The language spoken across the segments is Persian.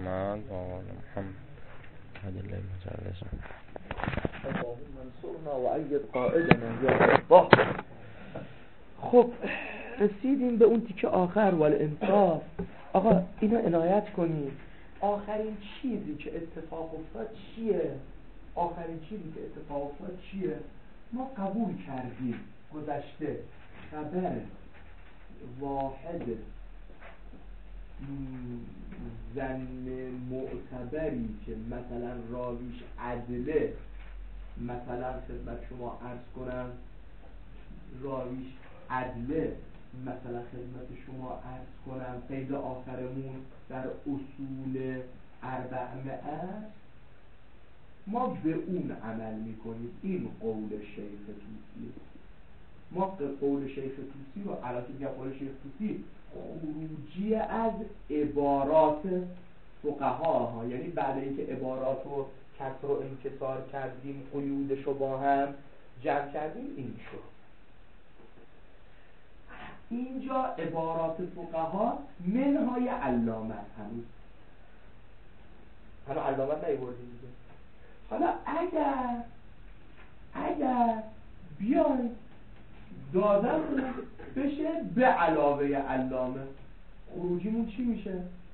محمد و آل محمد هدی الله مجلس اللهم انصرنا و اید قائدنا یا الله. خب رسیدیم به اون تیکه آخر والانصاف. آقا اینو عنایت کنید. آخرین چیزی که اتفاق افتاد چیه؟ آخرین چیزی که اتفاق افتاد چیه؟ ما قبول کردیم گذشته خبر واحد زن معتبری که مثلا راویش عدله، مثلا خدمت شما عرض کنم راویش عدله، مثلا خدمت شما عرض کنم قید آخرمون در اصول اربعمه است، ما به اون عمل میکنیم. این قول شیخ طوسی. ما قول شیخ طوسی رو علاوه بر قول شیخ طوسی خروجی از عبارات فقها، یعنی بعد اینکه عبارات رو کسر و انکسار کردیم قیودش رو با هم جمع کردیم این شد. اینجا عبارات فقها منهای علامت هنوز علامت نیوردیم دیگه. حالا اگر بیایم دادن بشه به علاوه علامه، خروجیمون چی میشه؟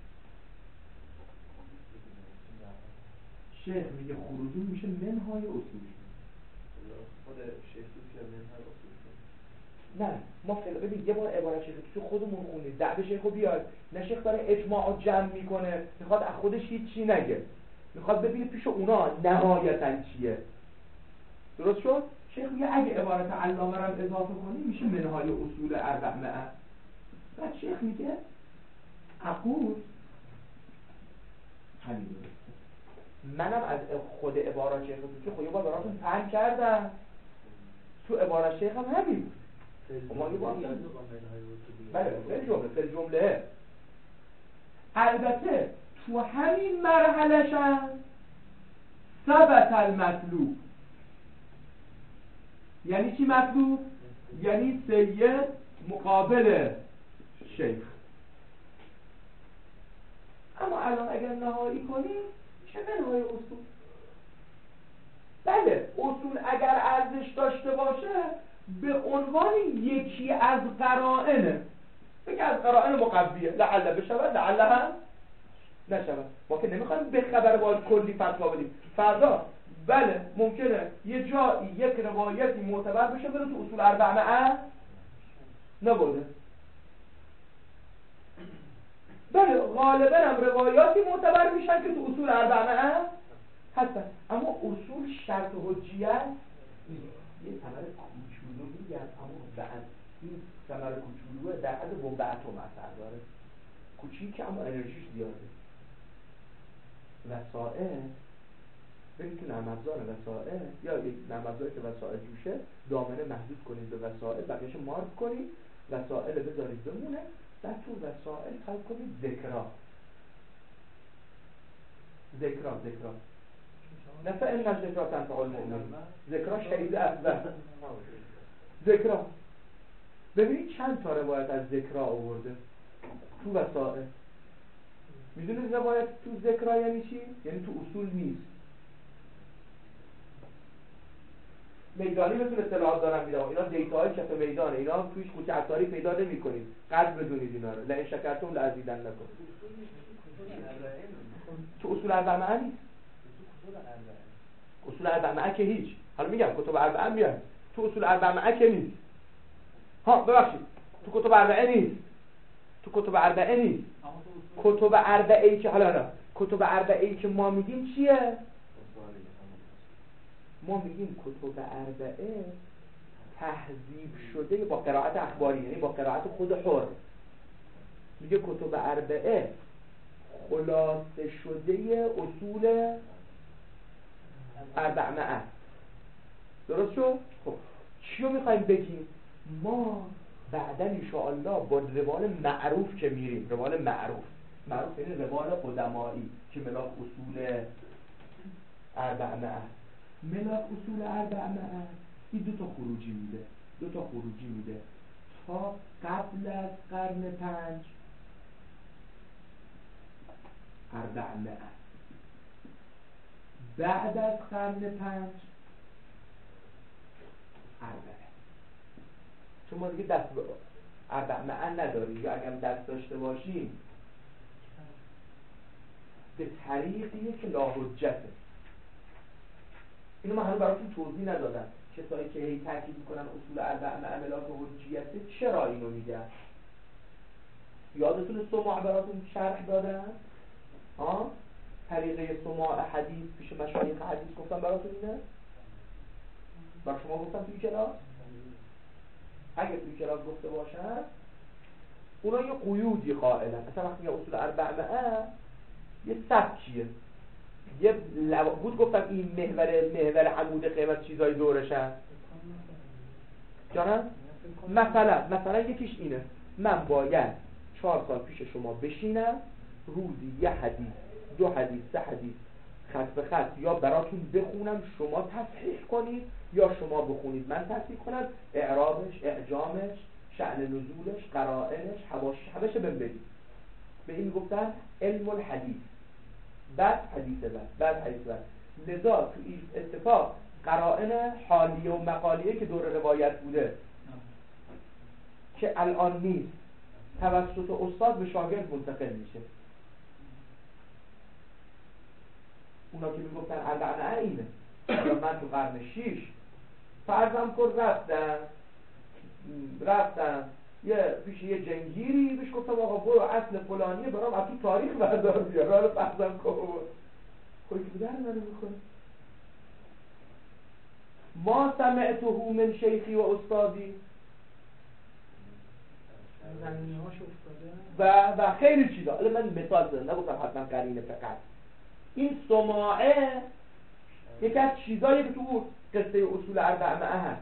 شیخ میگه خروجیمون میشه منهای اصول. خود شیخ توی منهای اصول. نه ما ببین یه بار عبارت شیخ تو خودمون خونید، دعوی شیخو بیاد، نه شیخ داره اجماع جمع میکنه، میخواد از خودش هیچی نگه، میخواد ببینه پیش اونا نهایتاً چیه. درست شد؟ شیخ میگه اگه عبارت علامه رو اضافه کنی میشه منهای اصول اربعمه. بعد شیخ میگه اقول همین درسته. منم از خود عبارت شیخ تو خود یه بار براتون پهن کردم، تو عبارت شیخ هم همین ما یه بار بله خیلی جمله. البته تو همین مرحله‌ش هم ثبت المطلوب. یعنی چی مطلوب؟ یعنی سید مقابل شیخ. اما الان اگر نهایی کنیم چه منهای اصول؟ بله اصول اگر ارزش داشته باشه به عنوان یکی از قرائنه، یکی از قرائن مقویه، لعل بشود لعل هم نشود. ما که نمیخوایم به خبر باید کلی فتوا بدیم. فردا بله ممکنه یه جایی یک روایتی معتبر بشه بره تو اصول اربعمه نبوده. بله غالبا هم روایاتی معتبر میشن که تو اصول اربعمه هستن، اما اصول شرط حجیت یه ثمر کوچولو میگم، اما بعد این ثمر کوچولو در حد بمب اتم اثر داره، کوچیک اما انرژیش زیاده. وسائل برید تو نرم افزار وسائل یا یک نرم افزاری که وسائل جوشه دامنه محدود کنید به وسائل، بقیه‌اش مارک کنید، وسائل بذارید بمونه، بعد تو وسائل تایپ کنید ذکرا نفع این ذکرا تنفع المؤمنین، ذکرا شهید افضل ذکرا. ببینید چند تا روایت از ذکرا آورده تو وسائل. میدونید روایت تو ذکرا یعنی چی؟ یعنی تو اصول نیست. میدانی مثل اطلاعات دارم میدم، اینا دیتاهای کف میدانه، اینا هم تویش خوچه اثاری پیدا نمی کنید. قدر بدونید اینا رو. لئن شکرتم لازیدنکم. تو اصول اربعه نیست. اصول اربعه که هیچ. حالا میگم کتب اربعه میاد. تو اصول اربعه که نیست. ها ببخشید. تو کتب اربعه نیست. کتب اربعه‌ای که حالا کتب اربعه‌ای که ما میگیم چیه؟ ما میگیم کتب اربعه تهذیب شده با قرائت اخباری، یعنی با قرائت خود حر. میگه کتب اربعه خلاصه شده اصول اربعه. درست شد؟ خب چیو میخوایم بگیم؟ ما بعدن انشاءالله با روال معروف که میریم، روال معروف یعنی روال قدمایی که ملاک اصول اربعه ملاک اصول اربعه این دو تا خروجی میده تا قبل از قرن 5 400 بعد از قرن 5 400. چون ما دیگه دست به 400 نداریم، یا اگر دست داشته باشیم به طریقیه که لاحجته. اینو من هنوز براتون توضیح ندادم. کسایی که هی تاکید میکنن اصول 400 عملات حجیته چرا اینو میگن؟ یادتونه سماع براتون شرح دادن؟ طریقه سماع حدیث پیش مشایخ حدیث گفتم براتون اینه؟ برای شما گفتم توی کلاس؟ اگه توی کلاس گفته باشن اونا یه قیودی قائلن. مثلا وقتی اصول 400 یه سبکیه، یه بود گفتم این محور عمود قیمت چیزای دورشن جانم؟ مثلا یکیش اینه، من باید 4 سال پیش شما بشینم روزی یه حدیث 2 حدیث 3 حدیث خط به خط یا براتون بخونم شما تصحیح کنید یا شما بخونید من تصحیح کنم، اعرابش، اعجامش، شأن نزولش، قرائنش، حواشش بهم بدید. به این گفتن علم الحدیث. بعد حدیث بعد لذا تو این اتفاق قرائن حالیه و مقالیه که دور روایت بوده که الان نیست توسط استاد به شاگرد منتقل میشه. اونا که میگفتن 400 اینه. من تو قرن 6 فرضم کن رفتم یه پیش یه جنگیری بهش گفتم آقا برو اصل فلانیه برام از تو تاریخ بردار بیار، حالا فرضم کن خوی که بودن منو میکنه ما سمعته من شیخی و استادی و خیلی چیزا. حالا من مثال زدم، نگفتم حتما قرینه فقط. این سماعه یکی از چیزایی که تو قصه اصول 400 هست.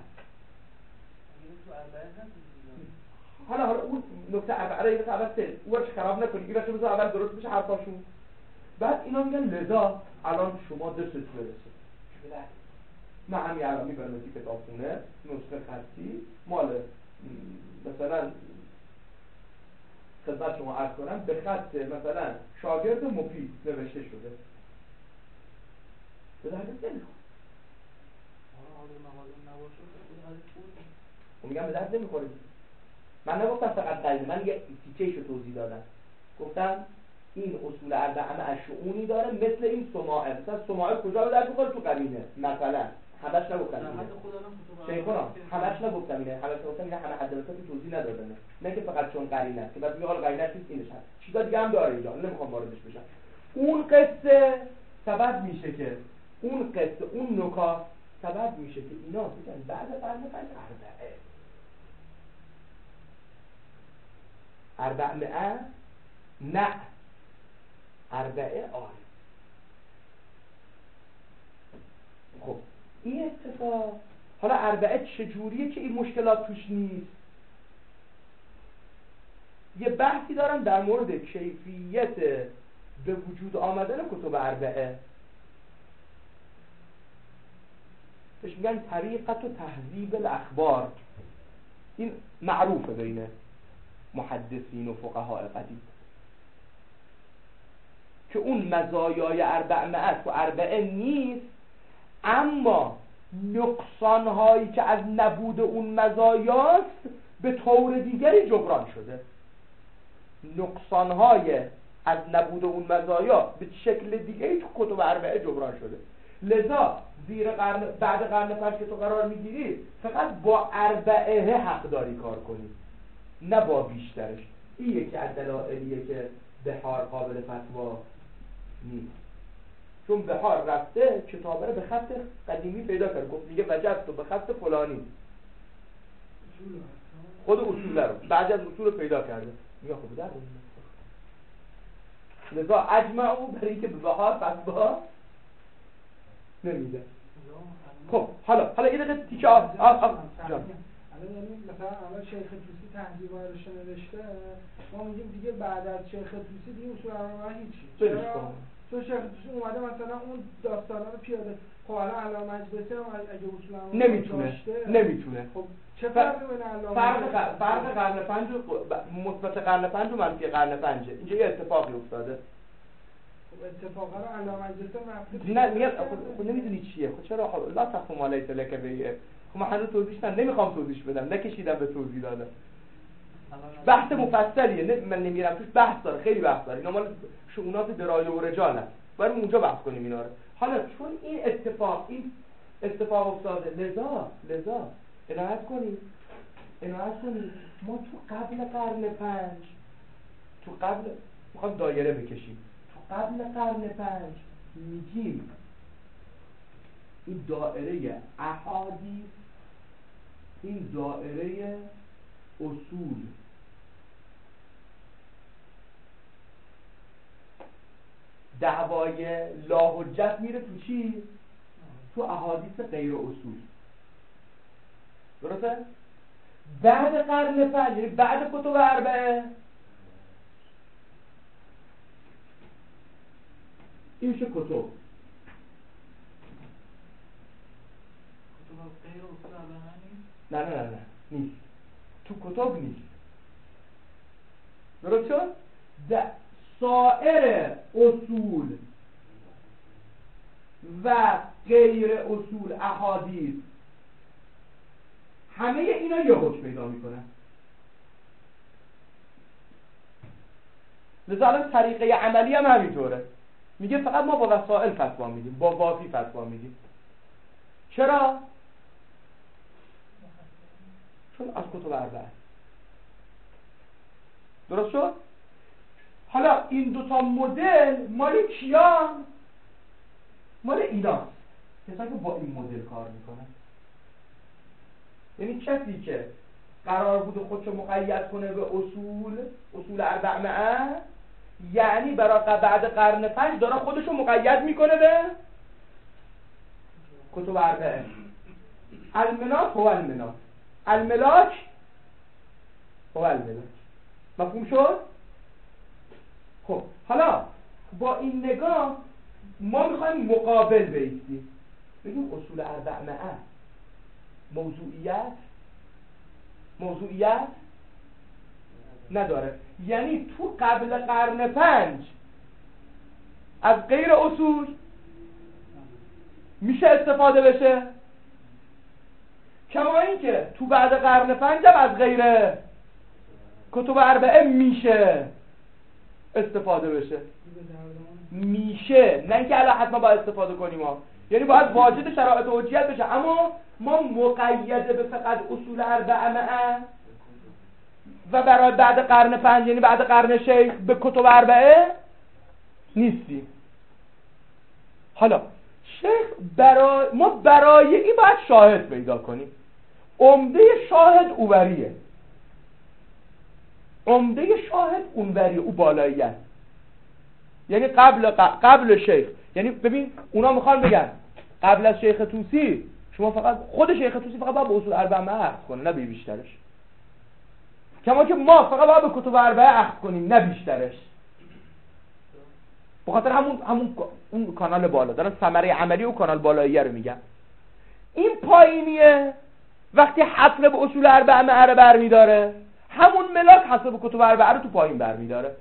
حالا اون نکته اول یه اول سه اونش خراب نکنید، این بچه بذار اول درست بشه حرفاشون. بعد اینا میگن لذا الان شما دستتون برسه. من همین الان میبرم از کتابخونه نسخه خطی مال مثلا خدمت شما عرض کنم به خط مثلا شاگرد مفید نوشته شده. به دردت نمیخواد. میگم به درد نمیخوره. من نگفتم فقط قلبی، من یه تیکه‌شو توضیح دادم. گفتم این اصول 400 شؤونی داره مثل این سماعه. مثلا سماعه کجا به درد میخوره؟ تو قرینه. مثلا همش نگفتم اینه. شیخونا همش نگفتم اینه. همش نگفتم اینه، همه حداقل توضیح ندادم. نه که فقط چون قرینه است که بعد میگه حالا قرینه نیست اینش هست. چیزا دیگه هم داره اینجا. نمیخوام واردش بشم. اون قصه سبب میشه که اون قصه اون نکات سبب میشه که اینا بگن بعد قرن 400 نه 400 آره. خب این اتفاق حالا 400 چجوریه که این مشکلات توش نیست؟ یه بحثی دارم در مورد کیفیت به وجود آمدن کتب 400. بهش میگن طریقت و تهذیب الاخبار. این معروفه بین محدثین و فقهای قدیم که اون مزایای 400 تو 400 نیست، اما نقصانهایی که از نبود اون مزایاست به طور دیگری جبران شده. نقصانهای از نبود اون مزایا به شکل دیگری تو کتب 400 جبران شده. لذا بعد قرن 5 که تو قرار میگیری فقط با 400 حق داری کار کنی، نه با بیشترش. این یکی از دلایلیه که بهار قابل فتوا نیست، چون بهار رفته کتابه رو به خط قدیمی پیدا کرد، گفت دیگه وجد تو به خط فلانی خود اصول رو بعد از اصول رو پیدا کرده میگه خب در لذا اجمعو برای اینکه به بهار فتوا نمیده. خب حالا یه دقیقه تیکه جان یعنی مثلا اول شیخ توسی تهذیب رو نوشته، ما میگیم دیگه بعد از شیخ توسی دیگه اصول 400 هیچی. چون شیخ توسی اومده مثلا اون داستانا رو پیاده. خب الان علامه مجلسی هم اگه اصول 400 نمیتونه. خب چه فرقی بین علامه فرق قرن 5 و مثبت قرن 5 و منفی قرن 5 اینجا یه اتفاقی افتاده. اتفاقا رو علامه اجازه نه میگم خب نمیدونی چیه. خب چرا لا تخف ما لیس لک به. خب من هنوز توضیحش نمیخوام توضیح بدم، نکشیدم به توضیح دادم. بحث مفصلیه، نه من نمیرم توش، بحث داره، خیلی بحث داره. اینا مال شؤونات درایه و رجال هست، بریم اونجا بحث کنیم اینا رو. حالا چون این اتفاق افتاده، لذا عنایت کنید ما تو قبل قرن 5 میخوام دایره بکشیم، تو قبل قرن 5 میگیم این دایره احادیث، این دایره اصول، دعوای لاحجت میره تو چی؟ تو احادیث غیر اصول. درسته؟ بعد قرن 5 یعنی بعد کتب اربعه این چه کتب؟ غیر اصول اربعه نیست؟ نه نیست، تو کتب نیست. درست شد؟ سایر اصول و غیر اصول احادیث همه اینا یه حکم پیدا میکنن. لذا الان طریقه عملی هم همینطوره، میگه فقط ما با وسائل فتوا میدیم، با وافی فتوا میدیم. چرا؟ چون از کتب اربعه. درست شد؟ حالا این دوتا مدل مال کیان؟ مال اینا، کسایی که با این مدل کار میکنن. یعنی کسی که قرار بود خودشو مقید کنه به اصول اربعه، یعنی برای بعد قرن 5 داره خودشو مقید میکنه به کتب اربعه. المناط هو المناط، الملاک هو الملاک. مفهوم شد؟ خب حالا با این نگاه ما میخوایم مقابل بایستیم، بگیم اصول اربعه موضوعیت نداره. یعنی تو قبل قرن 5 از غیر اصول میشه استفاده بشه، کما این که تو بعد قرن 5 هم از غیر کتب اربعه میشه استفاده بشه. میشه، نه اینکه الان حتما باید استفاده کنیم یعنی باید واجد شرایط حجیت بشه، اما ما مقید به فقط اصول اربعه و برای بعد قرن 5 یعنی بعد قرن 6 به کتب اربعه نیستیم. حالا شیخ برای این باید شاهد پیدا کنیم. عمده شاهد اونوریه، او بالاییه. یعنی قبل شیخ، یعنی ببین اونا میخوان بگن قبل از شیخ طوسی شما فقط خود شیخ طوسی فقط باید به اصول اربعه اخذ کنه، نه بیشترش. کما که ما فقط باید به کتب اربعه اخذ کنیم، نه بیشترش. بخاطر همون اون کانال بالا دارن ثمره عملی و کانال بالاییه رو میگن. این پایینیه وقتی حصر به اصول اربعه رو برمیداره، همون ملاک حصر به کتب اربعه رو تو پایین برمیداره.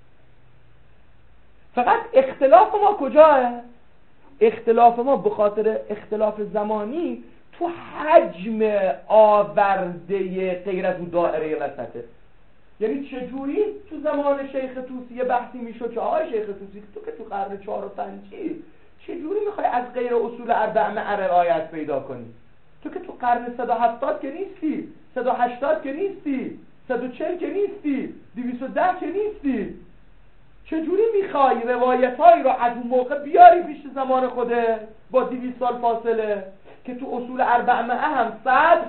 فقط اختلاف ما کجاه؟ اختلاف ما به خاطر اختلاف زمانی تو حجم آورده غیر از اون دایره وسطه. یعنی چجوری تو زمان شیخ طوسی یه بحثی میشد که آقای شیخ طوسی تو که تو قرن 4 و 5 چجوری میخوای از غیر اصول اربعه رعایت پیدا کنی؟ تو که تو قرن 170 که نیستی، 180 که نیستی، 140 که نیستی، 210 که نیستی. چجوری میخوای روایتایی رو از اون موقع بیاری پیش زمان خوده با 200 سال فاصله که تو اصول اربعه هم ثبت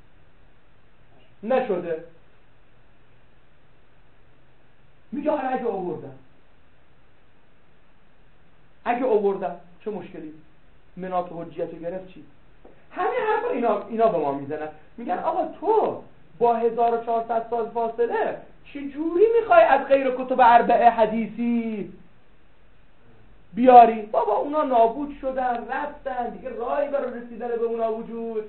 نشده؟ میگه حالا اگه آوردم چه مشکلی؟ مناط حجیت رو گرفت چی؟ همین حرفا اینا به ما میزنن، میگن آقا تو با 1400 سال فاصله چجوری میخوای از غیر کتب اربعه حدیثی بیاری؟ بابا اونا نابود شدن، رفتن دیگه، راهی برای رسیدن به اونا وجود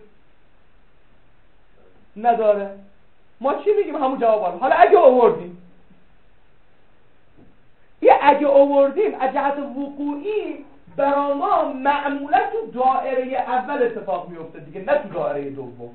نداره. ما چی میگیم؟ همون جواب. حالا اگه آوردیم، یه اگه آوردیم از جهت وقوعی برای ما معمولا تو دایره اول اتفاق میفته دیگه، نه تو دایره دوم.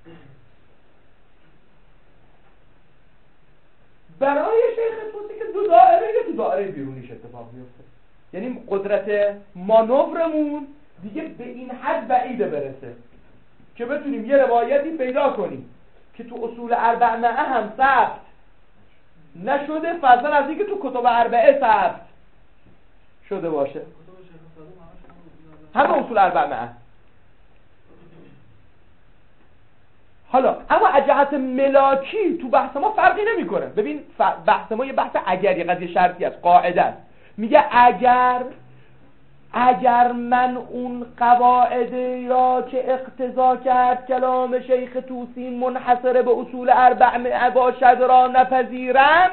برای شیخ توسی که تو دایره بیرونیش اتفاق میفته، یعنی قدرت مانورمون دیگه به این حد بعیده برسه که بتونیم یه روایتی پیدا کنیم که تو اصول اربعه هم ثبت نشده، فضلا از اینکه تو کتب اربعه ثبت شده باشه، همه اصول اربعه. حالا اما از جهت ملاکی تو بحث ما فرقی نمیکنه. ببین بحث ما یه بحث اگری، قضیه شرطی است، قاعده است. میگه اگر من اون قواعدی را که اقتضا کرد کلام شیخ توسی منحصر به اصول اربعه باشد را نپذیرم،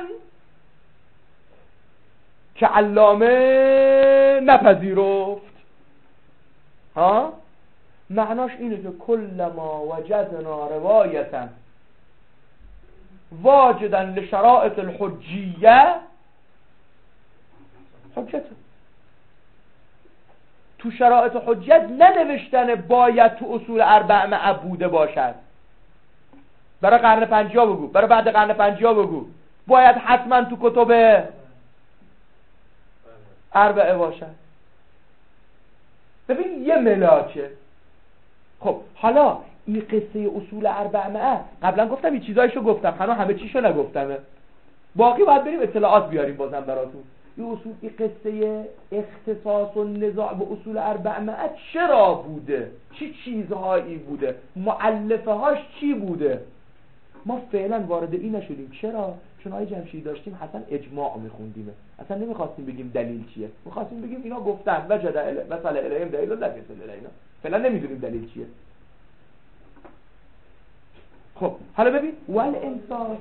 که علامه نپذیرفت، ها، معناش اینه که کل ما وجدنا روایتا واجدا لشرائط الحجیه حجته. تو شرائط حجت ننوشتن باید تو اصول اربعه بوده باشد. برای قرن 50 بگو، برای بعد قرن 50 بگو، باید حتما تو کتب اربعه باشد. ببین یه ملاکه. خب حالا این قصه اصول اربعه قبلا گفتم یه چیزایشو گفتم، هنوز همه چیشو نگفتمه، باقی باید بریم اطلاعات بیاریم بازم براتون. این قصه اختصاص و نزاع به اصول اربعه چرا بوده، چی چیزهایی بوده، مؤلفه هاش چی بوده. ما فعلا وارد این نشدیم. چرا؟ چون آقای جمشیدی داشتیم حسن اجماع میخوندیم، اصلا نمیخواستیم بگیم دلیل چیه، میخواستیم بگیم اینا گفتن وجد مثلا الهیم دلیل و لفظ اینا، فعلا نمیدونیم دلیل چیه. خب حالا ببین والانصاف،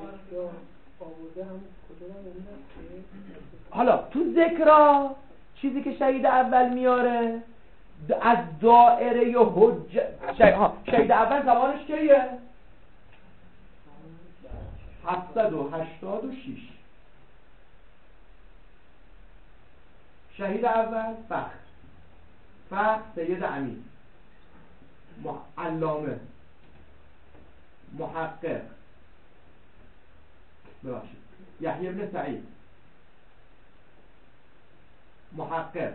حالا تو ذکرا چیزی که شهید اول میاره از دائره شهید اول زمانش کیه؟ 786. شهید اول فخر سید امین، علامه، محقق، ببخشید یحیی بن سعید، محقق،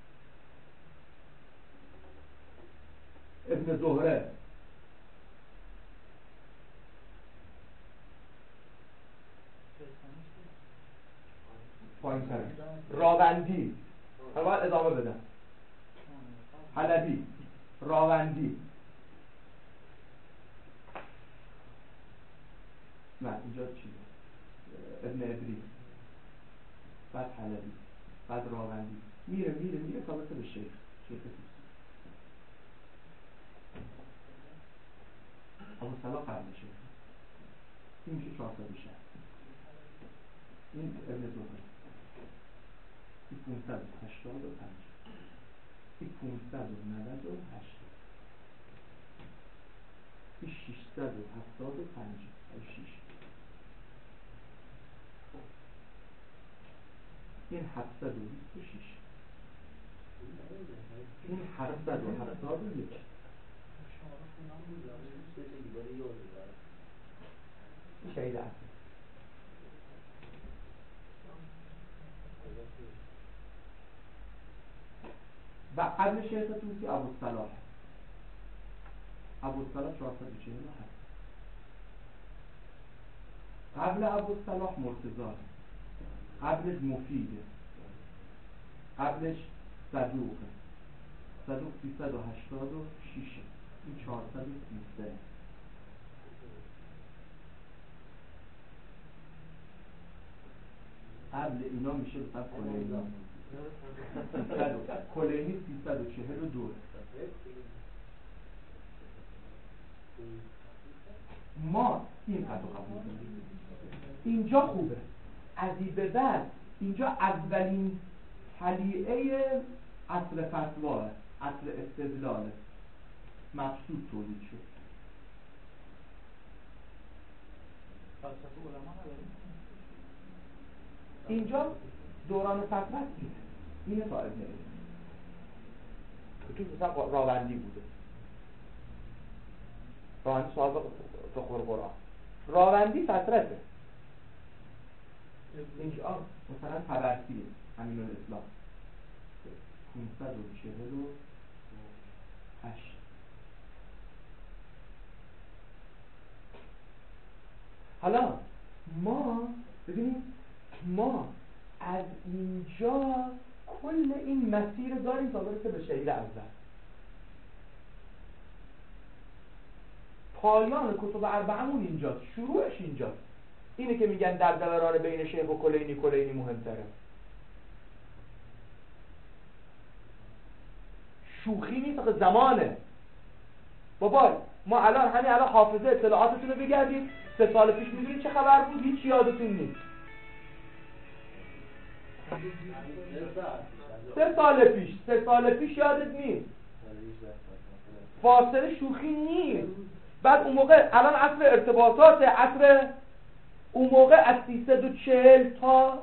ابن زهره، راوندی، حالا باید ادامه بدم، حلبی، راوندی، نه اینجا چیه، ابن ادریس، بعد حلبی، بعد راوندی، میره تا برسه به شیخ ابو صلاح قبل شیخ. این میشه 460. این ابن زهره، این 585، این 598، این 675، 6، این 726، این 771. شهید اصل و قبل شیخ توسی ابوالصلاح 447. قبل ابوالصلاح مرتضی، قبلش مفیده، قبلش صدوق 386، این 413. قبل اینا میشه مثلا کلینی 342. ما این قد قبول داریم. اینجا خوبه، از این به بعد اینجا اولین طلیعه اصل فتواه، اصل استدلاله، مقصود تولید شد. اینجا دوران فترت اینه تا ابن تو مثلا راوندی بوده، راوندی صاحب فقه القرآن، راوندی فترته اینکه مثلا تبرسی امین الاسلام 548. حالا ما ببینید ما از اینجا کل این مسیر داریم تا برسه به شیعه اول. پایان کتب اربعمون اینجاست، شروعش اینجاست. اینه که میگن در دوران بین شیخ و کلینی مهمتره. شوخی نیست، زمانه. بابا ما همین الان حافظه اطلاعاتتون رو بگردید 3 سال پیش میدونید چه خبر بود؟ هیچ یادتون نیست. 3 سال پیش یادت نیست. فاصله شوخی نیست. بعد اون موقع الان عصر ارتباطات، اون موقع از 340 تا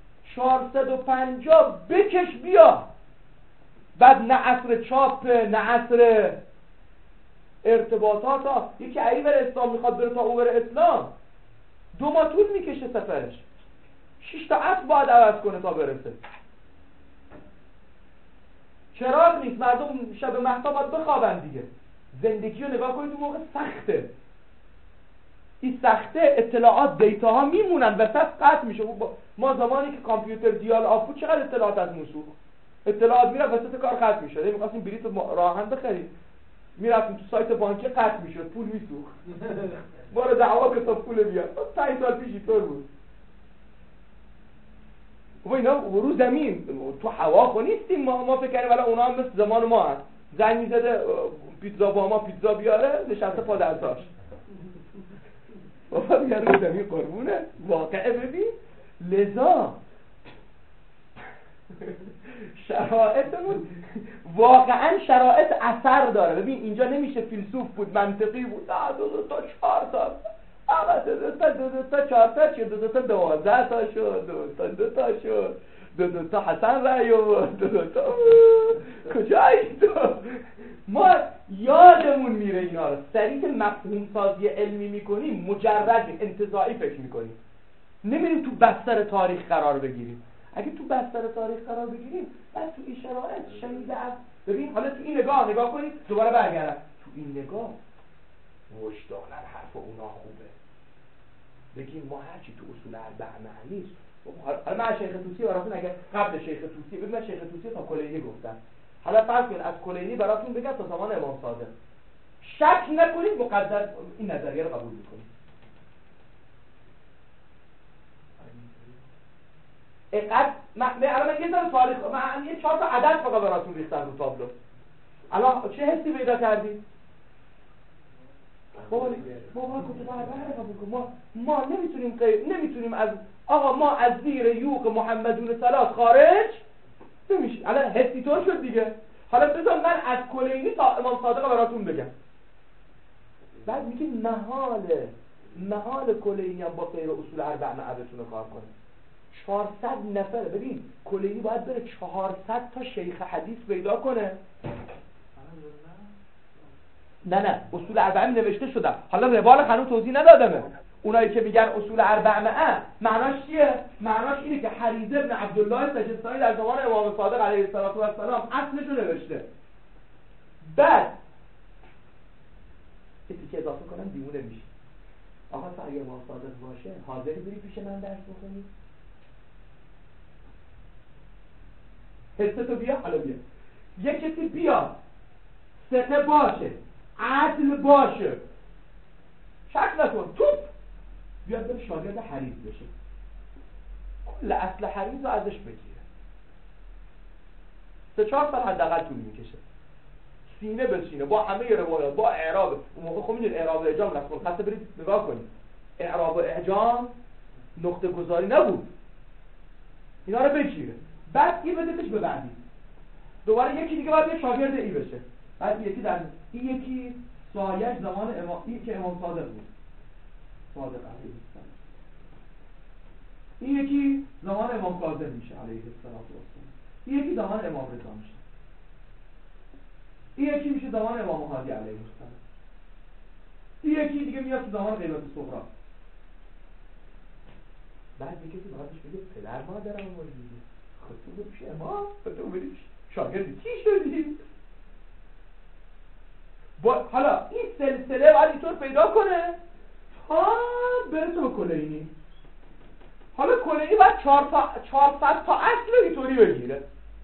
450 بکش بیا. بعد نه عصر چاپ نه عصر ارتباطات ها. یکی ای بره اسلام میخواد بره تا او بره اسلام 2 ماه طول میکشه سفرش. 6 تا عصر باید عوض کنه تا برسه. چراغ نیست، مردم شب مهتاب باید بخوابن دیگه. زندگی رو نگاه کنید اون موقع سخته. این سخته، اطلاعات دیتاها میمونن وسط قطع میشه. ما زمانی که کامپیوتر دیال آف بود چقدر اطلاعات از موسوق، اطلاعات میره وسط کار قطع میشه. می‌خواستیم بلیط راهن بخرید میرفتیم تو سایت بانکی قطع میشد، پول میسوخت. ما رو دعوا که تا پول بیاد. 5 سال پیش اینطور بود. و اینا رو زمین تو هوا خو نیستیم. ما فکر کنیم ولی اونا هم مثل زمان ما هست. زنگ میزده پیتزا با ما پیتزا بیاره، نشسته پا درتاش. بابا میگه رو زمین قربونه. واقعه ببین. لذا شرایطمون واقعا شرایط اثر داره. ببین اینجا نمیشه فیلسوف بود، منطقی بود. 2 تا 4 تا آقا 2 تا 4 تا چه 2 تا 12 تا شد، 2 تا شد، 2 تا حسن رأی و 2 تا کجایی تو. ما یادمون میره اینا رو. سریع که مفهوم سازی علمی میکنیم مجرد انتزاعی فکر میکنیم، نمیریم تو بستر تاریخ قرار بگیریم. اگه تو بستر تاریخ قرار بگیریم بعد تو این شرایط شنیده است. ببین حالا تو این نگاه کنید، دوباره برگردم تو این نگاه وجدانن حرف اونا خوبه. بگیم ما هرچی تو اصول اربعه معنیست. حالا من شیخ طوسی براتون اگر قبل شیخ طوسی بگم، من شیخ طوسی تا کلینی گفتم. حالا فرض کنید از کلینی براتون بگم تا زمان امام صادق. شک نکنید مقدر این نظریه رو قبول میکنید. الان من یه ذره تاریخ، من یه 4 تا عدد فقط براتون ریختم رو تابلو. الان چه حسی پیدا کردید؟ بابا کتب اربعه قبول کن. ما نمیتونیم از آقا ما از زیر یوغ محمدون ثلاث خارج نمیشه. الان حسی طور شد دیگه. حالا بذار من از کلینی تا امام صادق براتون بگم. بعد میگه محال کلینی هم با غیر اصول اربعه بتونه کار کنه. 400 نفر. ببین کلینی باید بره 400 تا شیخ حدیث پیدا کنه. نه اصول اربعه نوشته شده. حالا روال هنوز توضیح ندادمه. اونایی که میگن اصول اربعه معناش چیه؟ معناش اینه که حریز ابن عبدالله سجستانی در زمان امام صادق علیه السلام اصلش رو نوشته. بعد کسی که اضافه کنم دیوونه میشه. آقا تا اگه امام صادق باشه حاضری بری پیش من درس بخونی؟ حسه تو بیا. حالا بیا یه کسی بیاد ثقه باشه، عدل باشه، شک نکن توپ بیاد بره شاگرد حریز بشه، کل اصل حریز رو ازش بگیره. 3-4 سال حداقل طول میکشه. سینه به سینه با همه روایات، با اعراب. اون موقع خب میدونید اعراب و اعجام رسم الخط برید نگاه کنید. اعراب و اعجام نقطه گذاری نبود. اینا رو بگیره. بعد یه بدهش به بعدی. دوباره یکی دیگه باید یه شاگرد ای بشه. بعد این یکی سایه زمان که امام صادق بود. صادق علیه السلام. این یکی زمان امام کاظم میشه علیه السلام، این یکی زمان امام رضا میشه، این یکی میشه زمان امام هادی علیه السلام، این یکی دیگه میاد تو زمان غیبت صغرا. بعد دیگه کسی بخاطرش بگه پدر مادرم ما دیگه خود تو بپیش امام و تو بری شاگرد کی شدی؟ حالا این سلسله باید اینطور پیدا کنه تا برسه به کلینی. حالا کلینی باید 400 تا اصل اینطوری بگیره.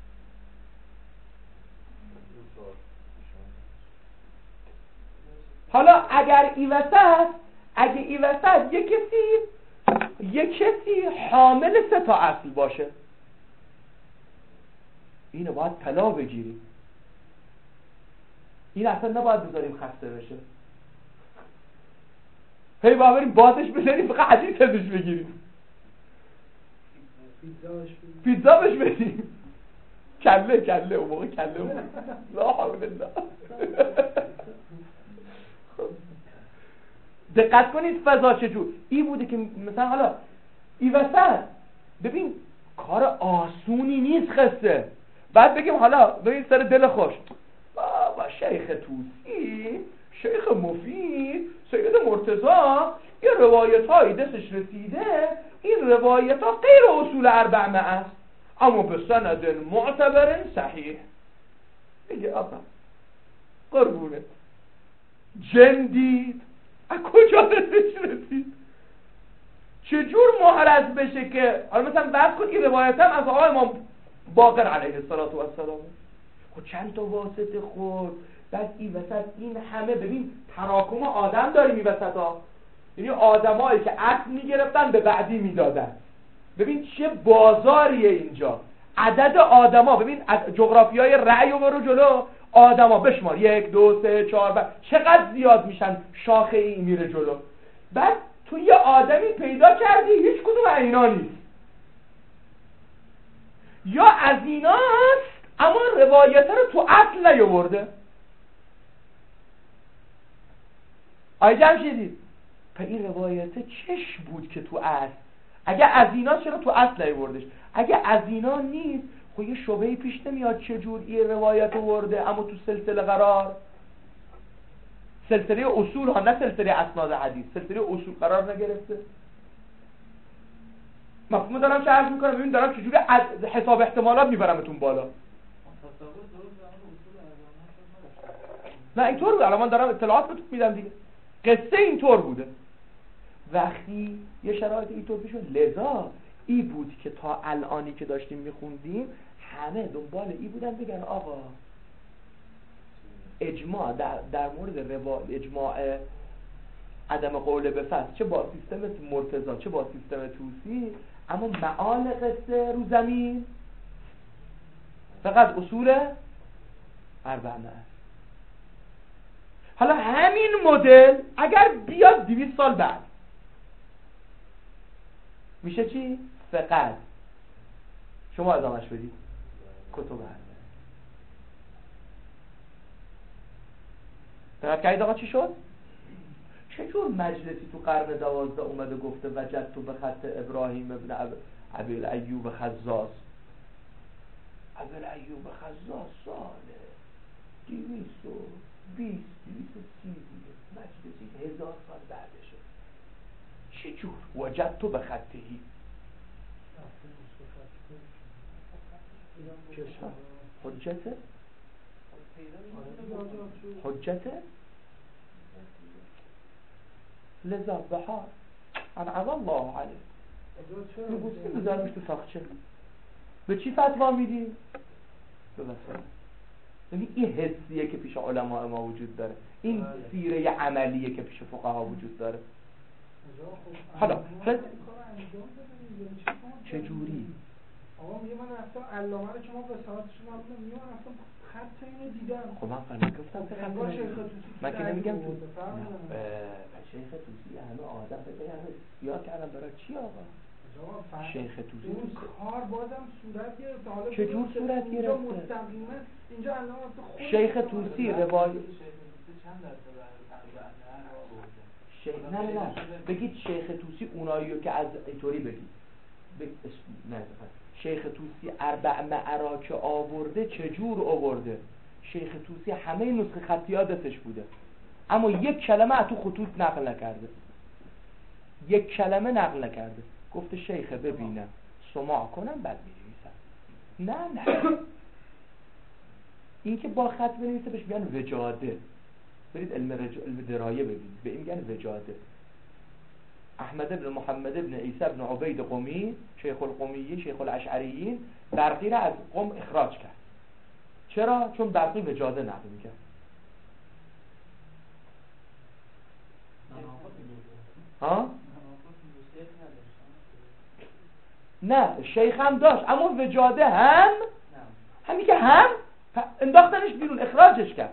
حالا اگر ای وسط یک کسی حامل 3 تا اصل باشه، اینو باید طلا بگیریم. این اصلا نباید بذاریم خسته بشه، هی باید بریم بازش بزنیم فقط حدیث ازش بگیریم، پیتزا بهش بدیم، کله اون موقع کله بود. لا حول الله. دقت کنید فضا چجور این بوده که مثلا حالا این وسط ببین کار آسونی نیست خسته. بعد بگیم حالا ببین سر دل خوش بابا شیخ توسی، شیخ مفید، سید مرتضی یه روایت هایی دستش رسیده، این روایت ها غیر اصول 400 است اما به سند معتبر صحیح. میگه آقا قربونت جن دید از کجا دستش رسید؟ چجور محرز بشه که حالا مثلا بحث کن این روایت هم از آقای امام باقر علیه السلام خود چند تا واسطه خورد. بعد این وسط این همه ببین تراکم آدم داریم این وسط ها، یعنی آدمایی که عقل میگرفتن به بعدی میدادن. ببین چه بازاریه اینجا، عدد آدما ببین جغرافیای رأی و برو جلو آدما بشمار 1 2 3 4 چقدر زیاد میشن، شاخه این میره جلو. بعد تو یه آدمی پیدا کردی هیچ کدوم اینا نیست، یا از ایناست اما روایت رو تو اصل نیاورده. آی جمشیدی پس این روایت چش بود که تو اصل، اگه از اینا چرا تو اصل نیاوردش؟ اگه از اینا نیست خب یه شبهه‌ای پیش نمیاد چجور این روایت آورده اما تو سلسله قرار، سلسله اصول ها نه سلسله اسناد حدیث، سلسله اصول قرار نگرفته. مفهوم دارم چه عرض میکنم؟ ببین دارم چجوری حساب احتمالات میبرمتون بالا. نه اینطور بود، الان من دارم اطلاعات بهتون میدم دیگه. قصه اینطور بوده وقتی یه شرایط اینطور پیش شد، لذا ای بود که تا الانی که داشتیم میخوندیم همه دنبال ای بودن بگن آقا اجماع در مورد اجماع عدم قول به فصل چه با سیستم مرتضی چه با سیستم توسی، اما معال قصه رو زمین فقط اصول 400 است. حالا همین مدل اگر بیاد 200 سال بعد میشه چی؟ فقط شما ادامهش بدید کتب هست. دقت کردید آقا چی شد؟ چجور مجلسی تو قرن 12 اومده گفته وجدت به خط ابراهیم ابن ابی ایوب خزاز. ابی ایوب خزاز ساله 220 مجلسی 1000 سال بعدشه. چجور وجدت به خطهی؟ حجته؟ حجته؟ لذا بحار انعم الله علیه میگوستی بذارمش تو تاقچه. به چی فتوا میدی؟ به مثلا یعنی این حسیه که پیش علماء ما وجود داره، این سیره عملیه که پیش فقها وجود داره. حالا چجوری؟ آقا میگه من اصلا علامه رو که ما به ساعتشون نبودم میگه من اصلا خط اینو دیدم. خب من فهمید گفتم که خط من که نمیگم تو شیخ توسی همه آدم بگه همه سیاه کردم برای چی آقا؟ شیخ توسی اون کار بازم صورت گرفته. حالا چجور صورت گرفته؟ مستقیما اینجا علامه خود شیخ توسی روایت چند درصد نه بگید شیخ توسی اوناییو که از اینطوری بگید شیخ توسی اربع معرا که آورده چجور آورده؟ شیخ توسی همه نسخه خطی ها دستش بوده، اما یک کلمه از تو خطوط نقل نکرده، یک کلمه نقل نکرده. گفته شیخ ببینم سماع کنم بعد می‌نویسم. نه این که با خط بنویسه بهش میگن وجاده. برید علم درایه ببینید، به این میگن وجاده. احمد ابن محمد ابن عیسی ابن عبید قمی، شیخ القمیین، شیخ الاشعریین، برقی را از قم اخراج کرد. چرا؟ چون برقی وجاده نقل میکرد. ها؟ نه شیخ هم داشت اما وجاده هم همین که هم انداختنش بیرون، اخراجش کرد،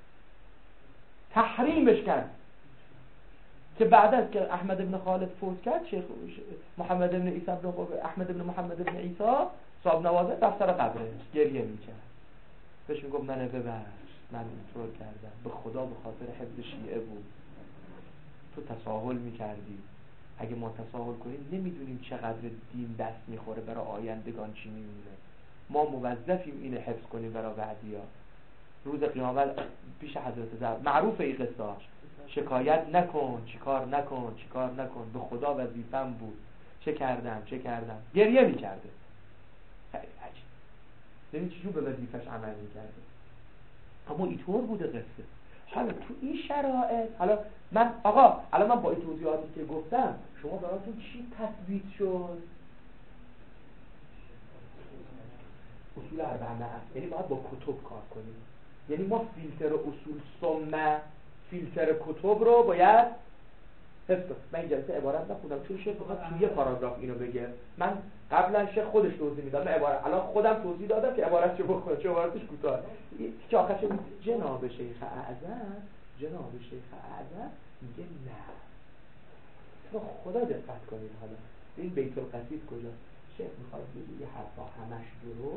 تحریمش کرد. که بعد از که احمد ابن خالد فوت کرد، شیخ محمد ابن عیسی ابن احمد ابن محمد ابن عیسی صاحب نوازه دفتر قبرش گریه میکرد، بهش میگفت منو ببخش، من اینطور کردم، به خدا به خاطر حفظ شیعه بود، تو تساهل میکردی، اگه ما تساهل کنیم نمیدونیم چقدر دین دست میخوره برای آیندگان چی میمونه. ما موظفیم اینو حفظ کنیم برای بعدیا. روز قیامت پیش حضرت زهرا معروف این قصه‌اش، شکایت نکن، چیکار نکن، به خدا وظیفه‌م بود، چه کردم گریه میکرده. خیلی عجیب، یعنی چجور به وظیفه‌اش عمل میکرده. اما اینطور بوده قصه. حالا تو این شرایط، حالا من الان من با این توضیحاتی که گفتم شما براتون چی تثبیت شد؟ اصول اربعه، یعنی باید با کتب کار کنیم. یعنی ما فیلتر اصول سنت، فیلتر کتب رو باید حفظ کنیم. من این جلسه عبارت نخوندم چون شیخ بخواد توی یه پاراگراف اینو بگه. من قبلا شیخ خودش توضیح میداد، من عبارت الان خودم توضیح دادم که عبارت چه بخونه، چه عبارتش کوتاه. که آخرش جناب شیخ اعظم میگه نه. تو خدا دقت کنید. حالا این بیت القصید کجاست؟ شیخ میخواد بگه یه حرفا همش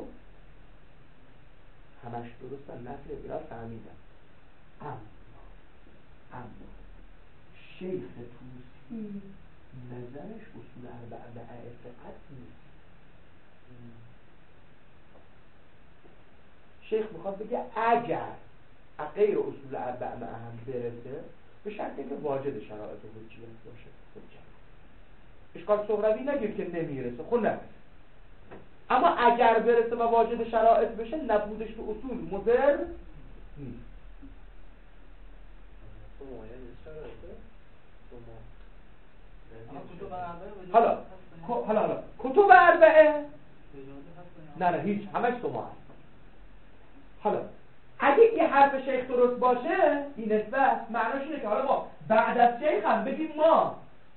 درست و نفی ایراد فهمیدم، اما شیخ توسی نظرش اصول اربعه فقط نیست. شیخ میخواد بگه اگر غیر اصول اربعه هم برسه به شرطی که واجد شرایط حجیت باشه. اشکال سهروی نگیر که نمیرسه، خب نه، اما اگر برسه و واجد شرایط بشه نبودش تو اصول مضر نیست. حالا کتب اربعه نه هیچ، همش شما هست. حالا اگه این حرف شیخ درست باشه، این نسبت معناش اینه که حالا ما بعد از شیخ هم بگیم ما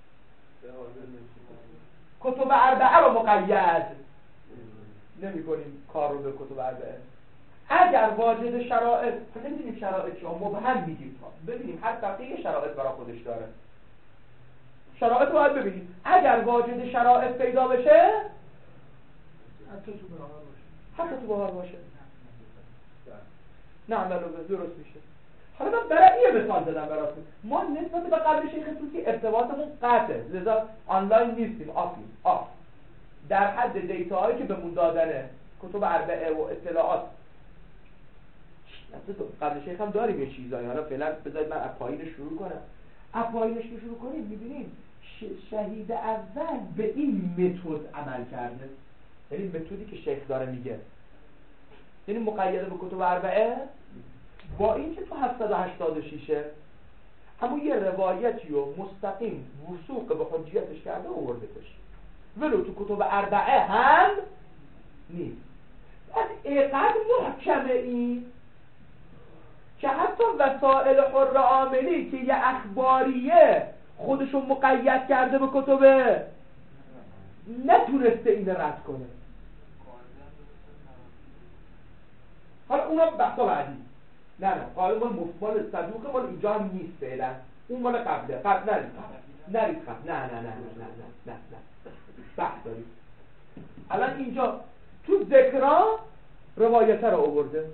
کتب اربعه رو مقید نمی کنیم کار رو به کتب اربعه. اگر واجد شرایط، نمیدونیم شرایط چی، مبهم میگیم، ببینیم هر فقیه شرایط برای خودش داره، شرایط رو باید ببینیم. اگر واجد شرایط پیدا بشه حتی تو بهار باشه نه عملو درست میشه. حالا من برای یه مثال زدم براتون. ما نسبت به قبل شیخ توسی ارتباطمون قطعه، لذا آنلاین نیستیم، آف در حد دیتاهایی که بهمون دادنه کتب اربعه و اطلاعات. قبل شیخ هم داریم یه چیزایی. حالا فعلا بذارید من از پایینش شروع کنم. از پایینش که شروع کنیم میبینیم شهید اول به این متد عمل کرده، یعنی متدی که شیخ داره میگه، یعنی مقیده به کتب اربعه، با این که تو 786 اما یه روایتی رو مستقیم وثوق به حجیتش کرده آورده باشه، ولو تو کتب اربعه هم نیست. بعد اینقدر محکمه این که حتی وسائل حر عاملی که یه اخباریه خودشو مقید کرده به کتب نتونسته این رد کنه. حالا اونا بحثا بعدی. نه قال مال صدوقه مال اینجا هم نیست فعلا، اون مال قبله. نرید خب نه بحث داریم. الان اینجا تو ذکرها روایت رو آورده،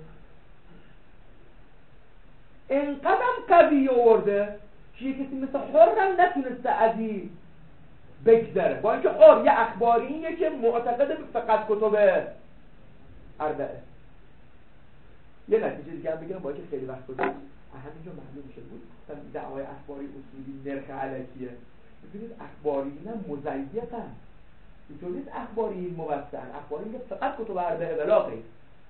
اینقدر قوی آورده که کسی مثل حرم نتونسته از این بگذره، با اینکه خب یه اخباریه که معتقد به فقط کتب اربعه. یه نتیجه دیگه هم بگم، با اینکه خیلی وقت گذشت همینجا معلوم شد بود مثلا دعوای اخباری اصولی نرخ علکیه. ببینید اخباری نه مزیفن، اینطور نیست اخباری موثن، اخباری میگه فقط کتب اربعه بلا غیر.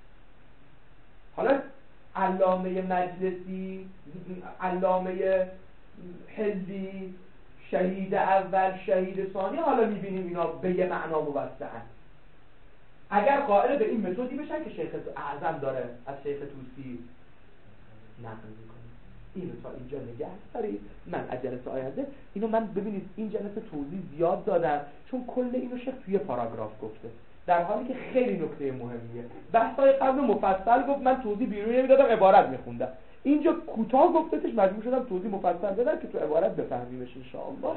حالا علامه مجلسی، علامه حلی، شهید اول، شهید ثانی، حالا میبینیم اینا به یه معنا موثن. اگر قائل به این متدی بشن که شیخ اعظم داره از شیخ طوسی نقل میکنه، اینو تا اینجا نگه دارید. من از جلسه آینده اینو ببینید این جلسه توضیح زیاد دادم چون کل اینو شیخ توی پاراگراف گفته، در حالی که خیلی نکته مهمیه. بحثای قبل مفصل گفت، من توضیح بیرونی نمیدادم، عبارت میخوندم. اینجا کوتاه گفتش، مجبور شدم توضیح مفصل بدم که تو عبارت بفهمیمش ان شاء الله.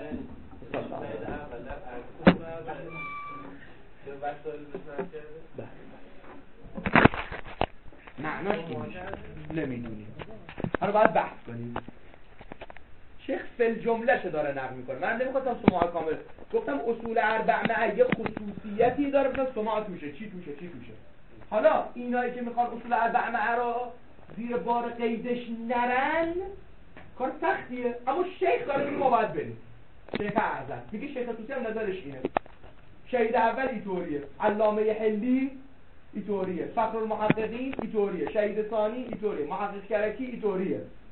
معناش نمیدونیم، حالا باید بحث کنیم. شیخ فل جمله داره نقل میکنه. من نمیخواستم سماع کامل، گفتم اصول اربع معه یه خصوصیتی داره، مثلا سماع توشه چی توشه. حالا اینایی که میخوان اصول اربع معه رو زیر بار قیدش نرن کار سختیه، اما شیخ داره که ما باید بریم. شیخ اعظم میگه شیخ طوسی هم نظرش اینه، شهید اول اینطوریه، علامه حلی اینطوریه، فخر المحققین اینطوریه، شهید ثانی اینطوریه، محقق کرکی اینطوریه.